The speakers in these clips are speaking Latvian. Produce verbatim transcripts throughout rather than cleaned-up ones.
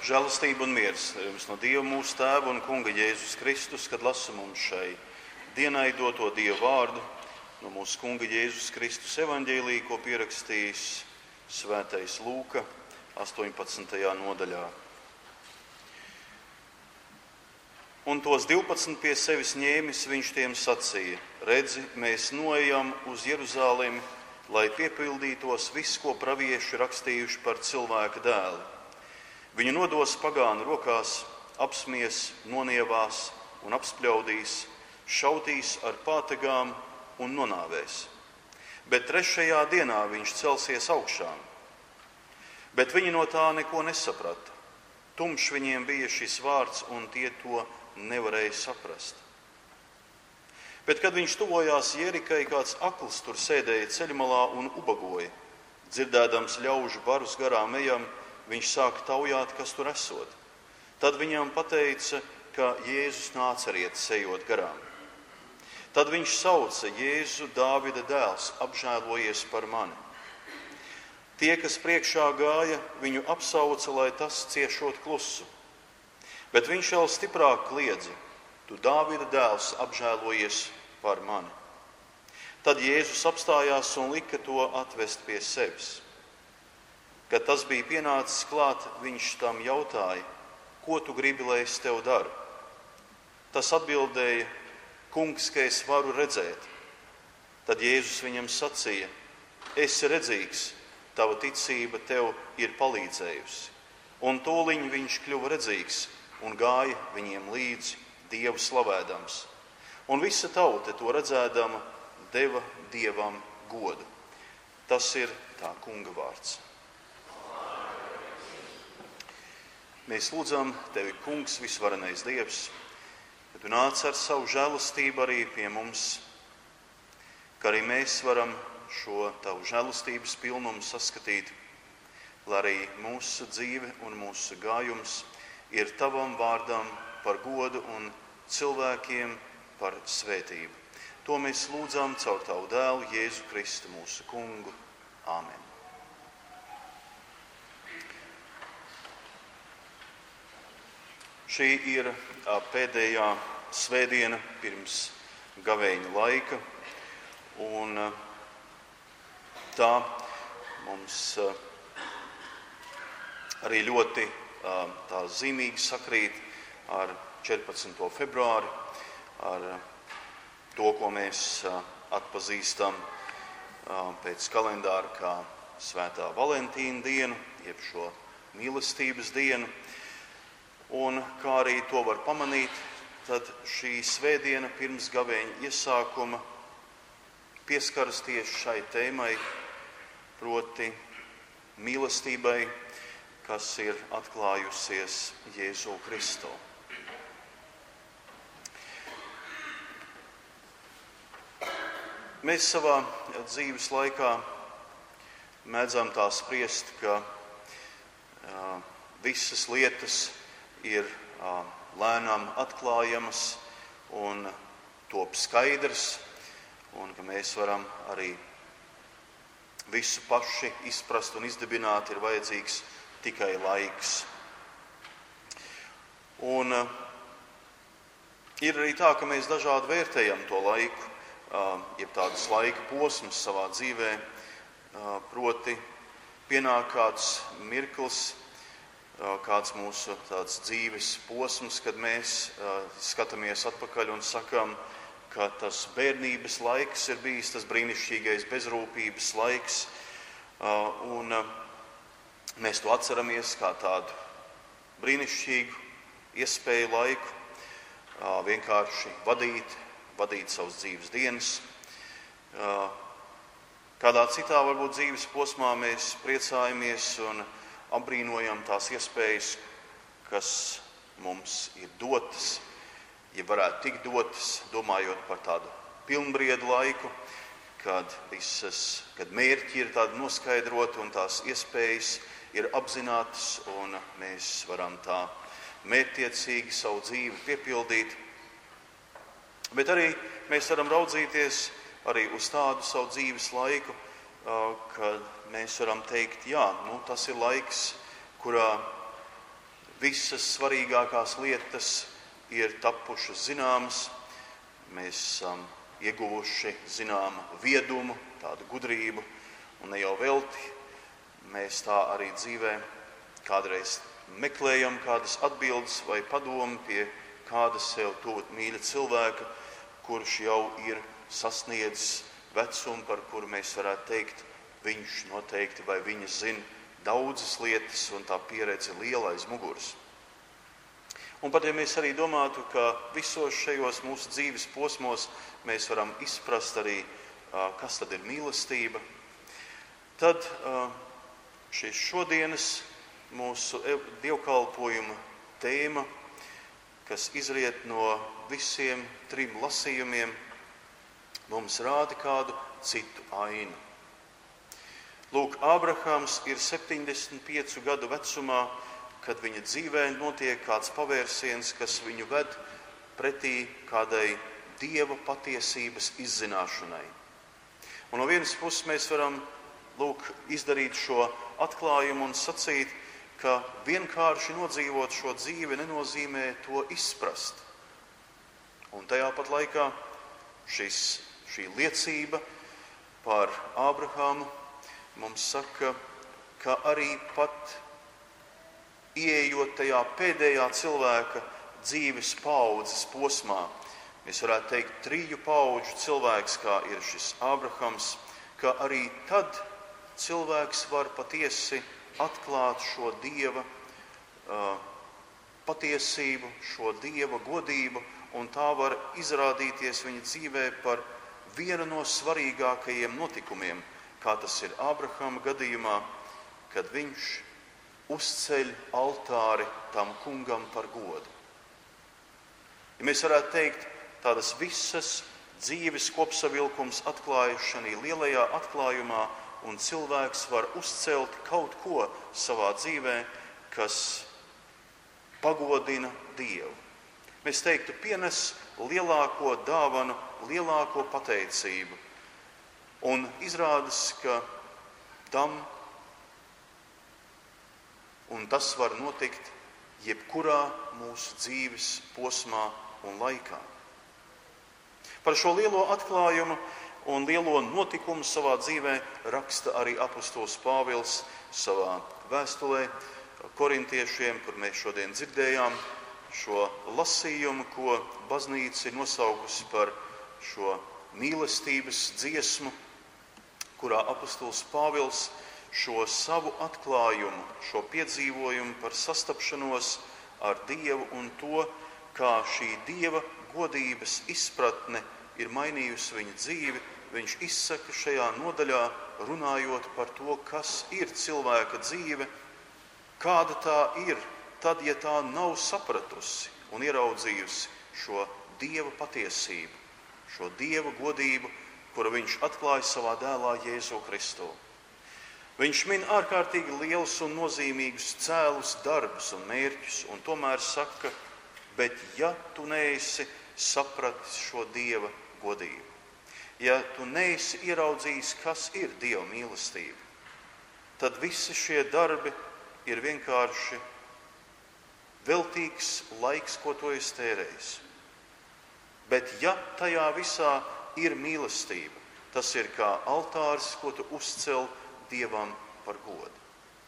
Žēlastība un miers jums no Dieva mūsu Tēva un Kunga Jēzus Kristus, kad lasa mums šai dienai doto Dieva vārdu no mūsu Kunga Jēzus Kristus evaņģēlija, ko pierakstījis Svētais Lūka astoņpadsmitajā nodaļā. Un tos divpadsmit pie sevis ņēmis, viņš tiem sacīja: redzi, mēs noejam uz Jeruzalemi, lai piepildītos viss, ko pravieši rakstījuši par cilvēka dēlu. Viņu nodos pagānu rokās, apsmies, nonievās un apspļaudīs, šautīs ar pātagām un nonāvēs. Bet trešajā dienā viņš celsies augšām. Bet viņi no tā neko nesaprata. Tumšs viņiem bija šis vārds, un tie to nevarēja saprast. Bet, kad viņš tuvojās Jerikai, kāds akls tur sēdēja ceļmalā un ubagoja. Dzirdēdams ļaužu barus garām ejam, viņš sāka taujāt, kas tur esot. Tad viņam pateica, ka Jēzus Nācerietis ejot garām. Tad viņš sauca: Jēzu, Dāvida dēls, apžēlojies par mani. Tie, kas priekšā gāja, viņu apsauca, lai tas ciešot klusu. Bet viņš vēl stiprāk kliedza: Tu, Dāvida dēls, apžēlojies par mani. Tad Jēzus apstājās un lika to atvest pie sevis. Kad tas bija pienācis klāt, viņš tam jautāja: Ko tu gribi, lai es tev daru? Tas atbildēja: Kungs, ka es varu redzēt. Tad Jēzus viņam sacīja: Esi redzīgs, tava ticība tev ir palīdzējusi. Un tūliņ viņš kļuva redzīgs un gāja viņiem līdzi, Dievu slavēdams. Un visa tauta to redzēdama deva Dievam godu. Tas ir tā Kunga vārds. Mēs lūdzam Tevi, Kungs, visvarenais Dievs, ka Tu nāc ar savu žēlastību arī pie mums, ka arī mēs varam šo Tavu žēlastības pilnumu saskatīt, lai arī mūsu dzīve un mūsu gājums ir Tavam vārdam par godu un cilvēkiem par svētību. To mēs lūdzam caur Tavu dēlu Jēzu Kristu, mūsu Kungu. Āmen. Šī ir pēdējā svētdiena pirms gavēņa laika, un tā mums arī ļoti tā zīmīgi sakrīt ar četrpadsmito februāri, ar to, ko mēs atpazīstam pēc kalendāra kā Svētā Valentīna dienu, jeb šo mīlestības dienu. Un kā arī to var pamanīt, tad šī svētdiena pirms gavēņa iesākuma pieskaras tieši šai tēmai, proti mīlestībai, kas ir atklājusies Jēzu Kristu. Mēs savā dzīves laikā mēdzam tā spriest, ka uh, visas lietas ir uh, lēnām atklājamas un top skaidrs, un ka mēs varam arī visu paši izprast un izdibināt, ir vajadzīgs tikai laiks. Un uh, ir arī tā, ka mēs dažādi vērtējam to laiku, uh, jeb tādas laika posmas savā dzīvē, uh, proti pienāk kāds mirklis, kāds mūsu tāds dzīves posms, kad mēs uh, skatāmies atpakaļ un sakam, ka tas bērnības laiks ir bijis tas brīnišķīgais bezrūpības laiks, uh, un uh, mēs to atceramies kā tādu brīnišķīgu iespēju laiku, uh, vienkārši vadīt, vadīt savas dzīves dienas. Uh, kādā citā varbūt dzīves posmā mēs priecājamies un apbrīnojam tās iespējas, kas mums ir dotas, ja varētu tikt dotas, domājot par tādu pilnbriedu laiku, kad visas, kad mērķi ir tādi noskaidroti un tās iespējas ir apzinātas, un mēs varam tā mērķtiecīgi savu dzīvi piepildīt. Bet arī mēs varam raudzīties arī uz tādu savu dzīves laiku, kad mēs varam teikt, jā, nu, tas ir laiks, kurā visas svarīgākās lietas ir tapušas zināmas. Mēs esam ieguvuši zināmu viedumu, tādu gudrību, un ne jau velti. Mēs tā arī dzīvē kādreiz meklējam kādas atbildes vai padomu pie kāda sev tuvu mīļa cilvēka, kurš jau ir sasniedzis vecumu, par kuru mēs varētu teikt, viņš noteikti vai viņa zina daudzas lietas un tā pieredze liela aiz muguras. Un pat ja mēs arī domātu, ka visos šajos mūsu dzīves posmos mēs varam izprast arī, kas tad ir mīlestība, tad šīs šodienas mūsu dievkalpojuma tēma, kas izriet no visiem trim lasījumiem, mums rāda kādu citu ainu. Lūk, Ābrahams ir septiņdesmit piecu gadu vecumā, kad viņa dzīvē notiek kāds pavērsiens, kas viņu ved pretī kādai Dieva patiesības izzināšanai. Un no vienas puses mēs varam lūk, izdarīt šo atklājumu un sacīt, ka vienkārši nodzīvot šo dzīvi nenozīmē to izprast. Un tajā pat laikā šis, šī liecība par Ābrahamu mums saka, ka arī pat ieejot tajā pēdējā cilvēka dzīves paaudzes posmā, mēs varētu teikt triju paudžu cilvēks, kā ir šis Ābrahams, ka arī tad cilvēks var patiesi atklāt šo Dieva uh, patiesību, šo Dieva godību, un tā var izrādīties viņa dzīvē par vienu no svarīgākajiem notikumiem, kā tas ir Ābrahama gadījumā, kad viņš uzceļ altāri tam kungam par godu. Ja mēs varētu teikt, tādas visas dzīves kopsavilkums atklājas šajā lielajā atklājumā, un cilvēks var uzcelt kaut ko savā dzīvē, kas pagodina Dievu. Mēs teiktu, pienes lielāko dāvanu, lielāko pateicību. Un izrādas, ka tam un tas var notikt jebkurā mūsu dzīves posmā un laikā. Par šo lielo atklājumu un lielo notikumu savā dzīvē raksta arī apostols Pāvils savā vēstulē korintiešiem, kur mēs šodien dzirdējām šo lasījumu, ko baznīca ir nosaukusi par šo mīlestības dziesmu, kurā apostols Pāvils šo savu atklājumu, šo piedzīvojumu par sastapšanos ar Dievu un to, kā šī Dieva godības izpratne ir mainījusi viņa dzīvi, viņš izsaka šajā nodaļā, runājot par to, kas ir cilvēka dzīve, kāda tā ir, tad, ja tā nav sapratusi un ieraudzījusi šo Dieva patiesību, šo Dieva godību, kuru viņš atklāja savā dēlā Jēzu Kristu. Viņš min ārkārtīgi lielus un nozīmīgus cēlus darbus un mērķus, un tomēr saka, bet ja tu neesi sapratis šo Dieva godību, ja tu neesi ieraudzījis, kas ir Dieva mīlestība, tad visi šie darbi ir vienkārši veltīgs laiks, ko tu esi tērējis. Bet ja tajā visā ir mīlestība, tas ir kā altārs, ko tu uzcel Dievam par godu.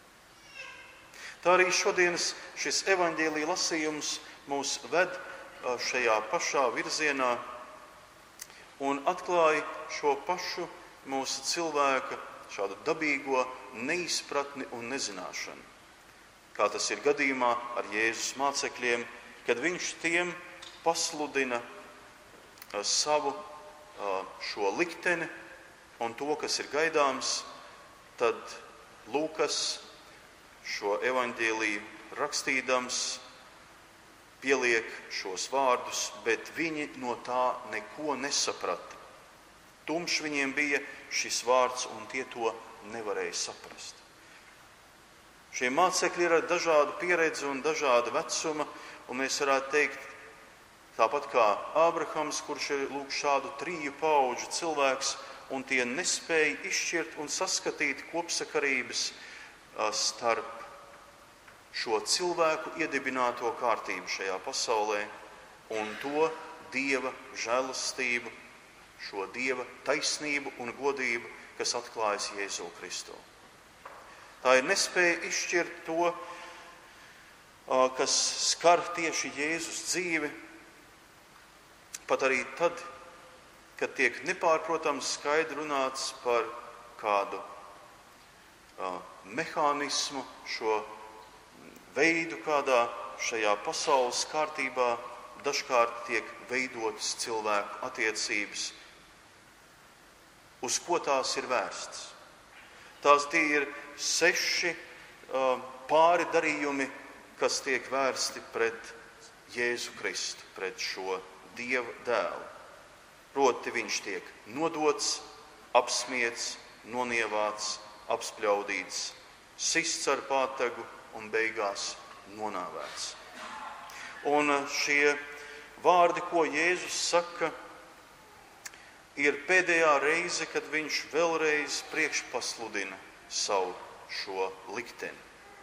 Tā arī šodienas šis evaņģēlija lasījums mūs ved šajā pašā virzienā un atklāja šo pašu mūsu cilvēka šādu dabīgo neizpratni un nezināšanu. Kā tas ir gadījumā ar Jēzus mācekļiem, kad viņš tiem pasludina savu šo likteni un to, kas ir gaidāms, tad Lūkas šo evaņģēliju rakstīdams pieliek šos vārdus, bet viņi no tā neko nesaprata. Tumšs viņiem bija šis vārds, un tie to nevarēja saprast. Šie mācekļi ir ar dažādu pieredzi un dažādu vecumu, un mēs varētu teikt, tāpat kā Ābrahams, kurš ir lūk šādu triju paudžu cilvēks, un tie nespēja izšķirt un saskatīt kopsakarības starp šo cilvēku iedibināto kārtību šajā pasaulē un to Dieva žēlastību, šo Dieva taisnību un godību, kas atklājas Jēzu Kristu. Tā ir nespēja izšķirt to, kas skar tieši Jēzus dzīvi, pat arī tad, kad tiek nepārprotams skaidri runāts par kādu uh, mehānismu, šo veidu, kādā šajā pasaules kārtībā dažkārt tiek veidotas cilvēku attiecības, uz ko tās ir vērstas. Tās tie ir seši uh, pāri darījumi, kas tiek vērsti pret Jēzu Kristu, pret šo Dieva dēlu. Proti viņš tiek nodots, apsmiets, nonievāts, apspļaudīts, sists ar pātagu un beigās nonāvēts. Un šie vārdi, ko Jēzus saka, ir pēdējā reize, kad viņš vēlreiz priekšpasludina savu šo likteni.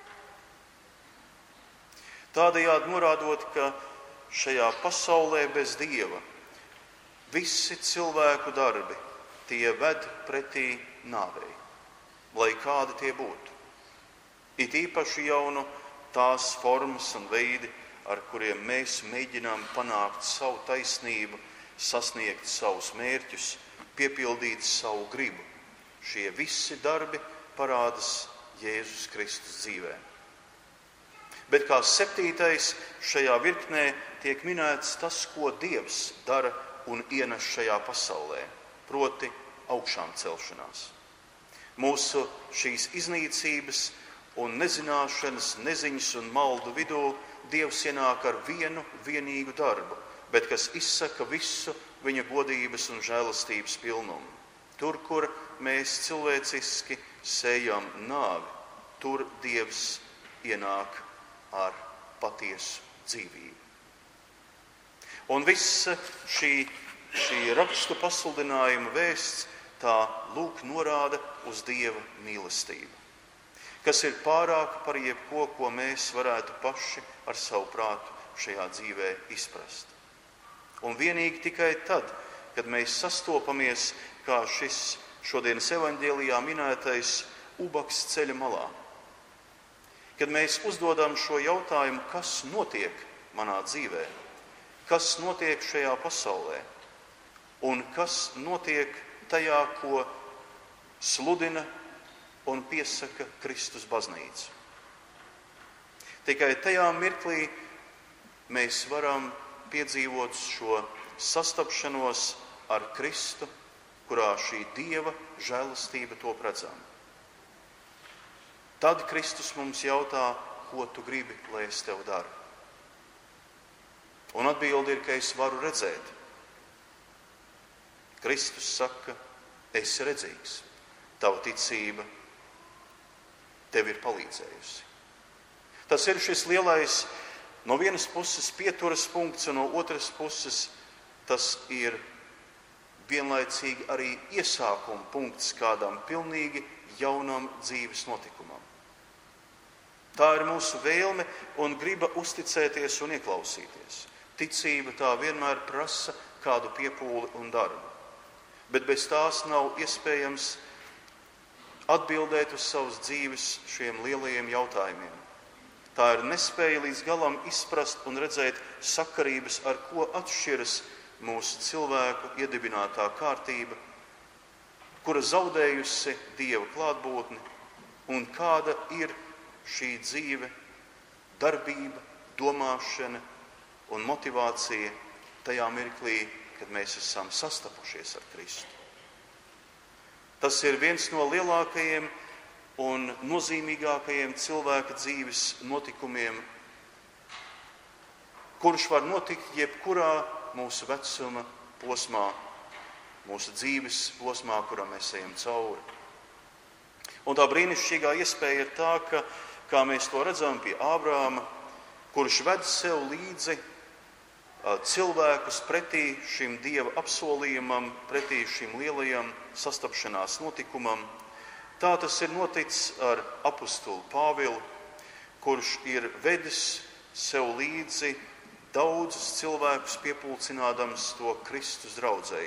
Tādējādi norādot, ka šajā pasaulē bez Dieva visi cilvēku darbi tie ved pretī nāvei, lai kādi tie būtu. It īpaši jau no tās formas un veidi, ar kuriem mēs mēģinām panākt savu taisnību, sasniegt savus mērķus, piepildīt savu gribu. Šie visi darbi parādas Jēzus Kristus dzīvē. Bet kā septītais šajā virknē tiek minēts tas, ko Dievs dara un ienes šajā pasaulē, proti augšām celšanās. Mūsu šīs iznīcības un nezināšanas, neziņas un maldu vidū Dievs ienāk ar vienu vienīgu darbu, bet kas izsaka visu viņa godības un žēlastības pilnumu. Tur, kur mēs cilvēciski sējam nāvi, tur Dievs ienāk ar patiesu dzīvību. Un visa šī, šī rakstu pasludinājuma vēsts tā lūk norāda uz Dieva mīlestību, kas ir pārāk par jebko, ko mēs varētu paši ar savu prātu šajā dzīvē izprast. Un vienīgi tikai tad, kad mēs sastopamies kā šis šodienas evaņģēlijā minētais ubaks ceļa malā, kad mēs uzdodam šo jautājumu, kas notiek manā dzīvē, kas notiek šajā pasaulē un kas notiek tajā, ko sludina un piesaka Kristus baznīca. Tikai tajā mirklī mēs varam piedzīvot šo sastapšanos ar Kristu, kurā šī Dieva žēlastība top redzama. Tad Kristus mums jautā, ko tu gribi, lai es tev daru. Un atbilde ir, ka es varu redzēt. Kristus saka, esi redzīgs, tava ticība tev ir palīdzējusi. Tas ir šis lielais, no vienas puses pieturas punkts, un no otras puses tas ir vienlaicīgi arī iesākuma punkts kādam pilnīgi jaunam dzīves notikumam. Tā ir mūsu vēlme un griba uzticēties un ieklausīties. Ticība tā vienmēr prasa kādu piepūli un darbu. Bet bez tās nav iespējams atbildēt uz savas dzīves šiem lielajiem jautājumiem. Tā ir nespēja līdz galam izprast un redzēt sakarības, ar ko atšķiras mūsu cilvēku iedibinātā kārtība, kura zaudējusi Dieva klātbūtni, un kāda ir šī dzīve, darbība, domāšana un motivācija tajā mirklī, kad mēs esam sastapušies ar Kristu. Tas ir viens no lielākajiem un nozīmīgākajiem cilvēka dzīves notikumiem, kurš var notikt jebkurā mūsu vecuma posmā, mūsu dzīves posmā, kurā mēs ejam cauri. Un tā brīnišķīgā iespēja ir tā, ka, kā mēs to redzam pie Ābrāma, kurš ved sev līdzi cilvēkus pretī šim Dieva apsolījumam, pretī šim lielajam sastapšanās notikumam. Tā tas ir noticis ar apustuli Pāvilu, kurš ir vedis sev līdzi daudzus cilvēkus piepulcinādams to Kristus draudzei.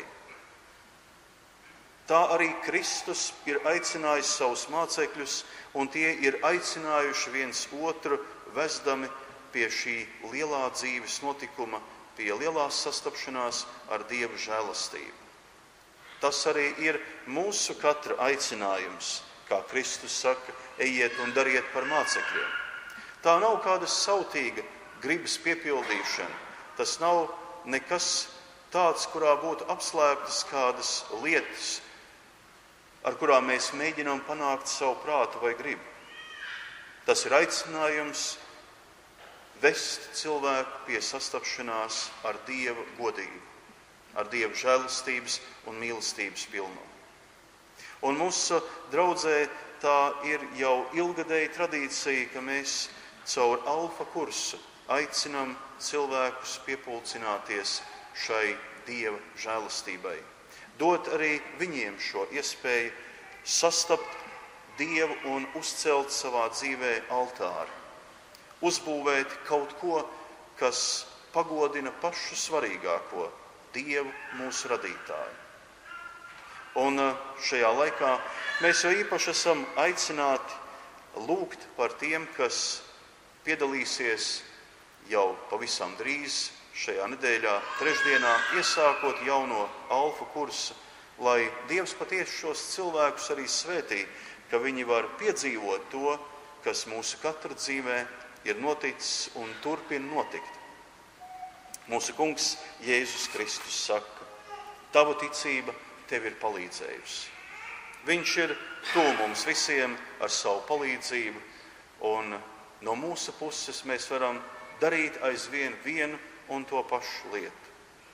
Tā arī Kristus ir aicinājis savus mācekļus, un tie ir aicinājuši viens otru, vesdami pie šī lielā dzīves notikuma, pie lielās sastapšanās ar Dieva žēlastību. Tas arī ir mūsu katra aicinājums, kā Kristus saka, ejiet un dariet par mācekļiem. Tā nav kāda sautīga gribas piepildīšana. Tas nav nekas tāds, kurā būtu apslēptas kādas lietas, ar kurām mēs mēģinām panākt savu prātu vai gribu. Tas ir aicinājums vest cilvēku pie sastapšanās ar Dieva godību, ar Dieva žēlastības un mīlestības pilnumu. Un mūsu draudzē tā ir jau ilgadēja tradīcija, ka mēs caur alfa kursu aicinām cilvēkus piepulcināties šai Dieva žēlastībai. Dot arī viņiem šo iespēju sastapt Dievu un uzcelt savā dzīvē altāri. Uzbūvēt kaut ko, kas pagodina pašu svarīgāko Dievu mūsu radītāju. Un šajā laikā mēs jau īpaši esam aicināti lūgt par tiem, kas piedalīsies jau pavisam drīz šajā nedēļā, trešdienā, iesākot jauno alfa kursu, lai Dievs patiesi šos cilvēkus arī svētī, ka viņi var piedzīvot to, kas mūsu katra dzīvē ir noticis un turpina notikt. Mūsu kungs Jēzus Kristus saka, tava ticība tev ir palīdzējusi. Viņš ir tuvu mums visiem ar savu palīdzību, un no mūsu puses mēs varam darīt aizvien vienu un to pašu lietu.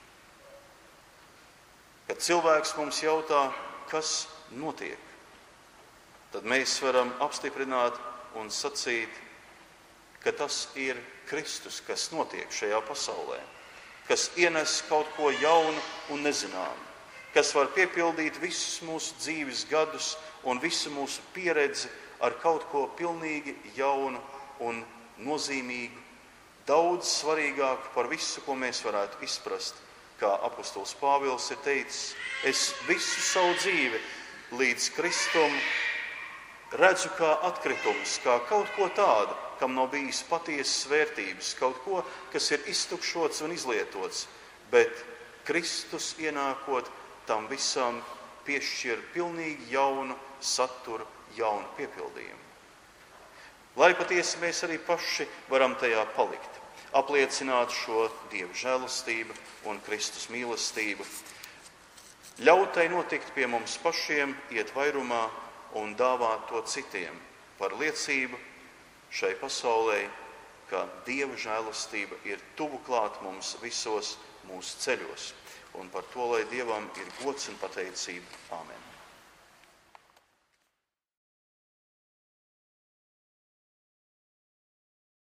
Kad cilvēks mums jautā, kas notiek, tad mēs varam apstiprināt un sacīt, ka tas ir Kristus, kas notiek šajā pasaulē, kas ienes kaut ko jaunu un nezināmu, kas var piepildīt visus mūsu dzīves gadus un visu mūsu pieredzi ar kaut ko pilnīgi jaunu un nozīmīgu, daudz svarīgāku par visu, ko mēs varētu izprast. Kā apostols Pāvils ir teicis, es visu savu dzīvi līdz Kristum redzu kā atkritumus, kā kaut ko tādu, kam nav bijis patiesas vērtības, kaut ko, kas ir iztukšots un izlietots, bet Kristus ienākot tam visam piešķir pilnīgi jaunu saturu, jaunu piepildījumu. Lai patiesi mēs arī paši varam tajā palikt, apliecināt šo Dieva žēlastību un Kristus mīlestību, ļaut tai notikt pie mums pašiem, iet vairumā un dāvāt to citiem par liecību šai pasaulē, ka Dieva žēlastība ir tuvu klāt mums visos mūsu ceļos. Un par to, lai Dievam ir gods un pateicība. Āmen.